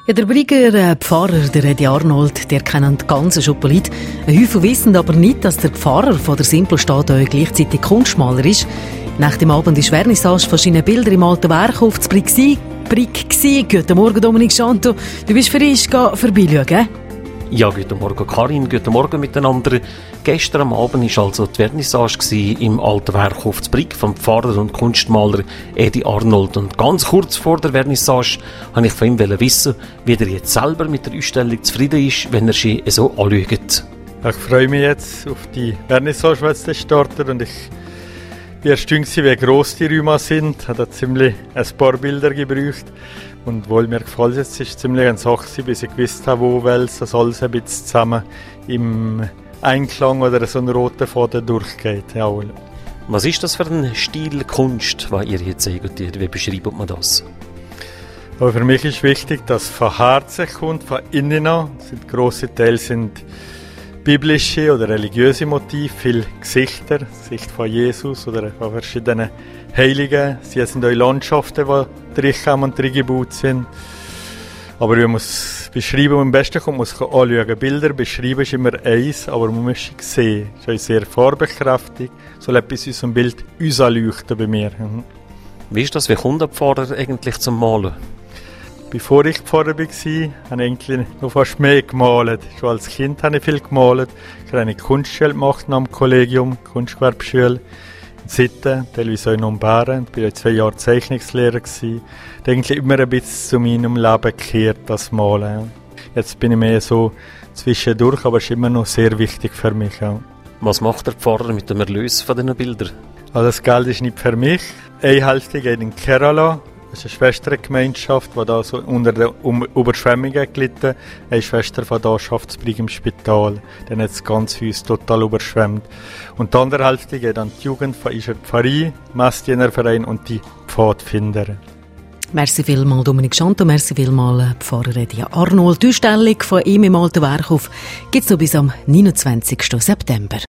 Ja, der Brieger Pfarrer, der Edi Arnold, der kennt ganz Schopolit. Ein Haufen wissen aber nicht, dass der Pfarrer von der Simpelstadt gleichzeitig Kunstmaler ist. Nach dem Abend ist Vernissage von seinen Bildern im Alten Werkhof zu Brig gsi. Guten Morgen, Dominik Schanto. Du bist frisch vorbeischauen, gell? Ja, guten Morgen Karin, guten Morgen miteinander. Gestern am Abend war also die Vernissage im Alten Werkhof zu Brig vom Pfarrer und Kunstmaler Edi Arnold. Und ganz kurz vor der Vernissage wollte ich von ihm wissen, wie er jetzt selber mit der Ausstellung zufrieden ist, wenn er sie so anschaut. Ich freue mich jetzt auf die Vernissage, die jetzt startet, und ich war erstaunt, wie gross die Räume sind. Ich habe ziemlich ein paar Bilder gebraucht. Und weil mir gefällt, es ist ziemlich eine Sache, bis ich gewusst habe, wo das alles ein bisschen zusammen im Einklang oder so einen roten Faden durchgeht. Jawohl. Was ist das für ein Stil Kunst, den ihr jetzt seht? Wie beschreibt man das? Aber für mich ist wichtig, dass von Herzen kommt, von innen an. Grosse Teile sind biblische oder religiöse Motive, viele Gesichter, Gesicht von Jesus oder von verschiedenen Heiligen. Sie sind auch Landschaften, die reinkommen und reingebaut sind. Aber man muss beschreiben, am besten kommt, muss man anschauen. Bilder beschreiben ist immer eins, aber man muss sie sehen. Das ist sehr farbenkräftig. Soll etwas aus dem Bild uns anleuchten bei mir. Wie ist das, wie kommt der Pfarrer eigentlich zum Malen? Bevor ich Pfarrer war, habe ich eigentlich noch fast mehr gemalt. Schon als Kind habe ich viel gemalt. Ich habe eine Kunstschule gemacht am Kollegium, Kunstgewerbeschule in Sitten, teilweise auch noch in Bären. Ich war 2 Jahre Zeichnungslehrer. Ich habe eigentlich immer ein bisschen zu meinem Leben gekehrt, das Malen. Jetzt bin ich mehr so zwischendurch, aber es ist immer noch sehr wichtig für mich. Was macht der Pfarrer mit dem Erlös von diesen Bildern? Also das Geld ist nicht für mich. Eine Hälfte geht in Kerala. Das ist eine Schwestergemeinschaft, die da so unter den Überschwemmungen gelitten hat. Eine Schwester von da arbeitet im Spital. Dann hat es ganz Haus total überschwemmt. Und die andere Hälfte geht an die Jugend von Ischer Pfarrei, Messdienerverein und die Pfadfinder. Merci vielmals, Dominik Schanto. Merci vielmals, Pfarrer Edi Arnold. Die Ausstellung von ihm im Alten Werkhof gibt es noch bis am 29. September.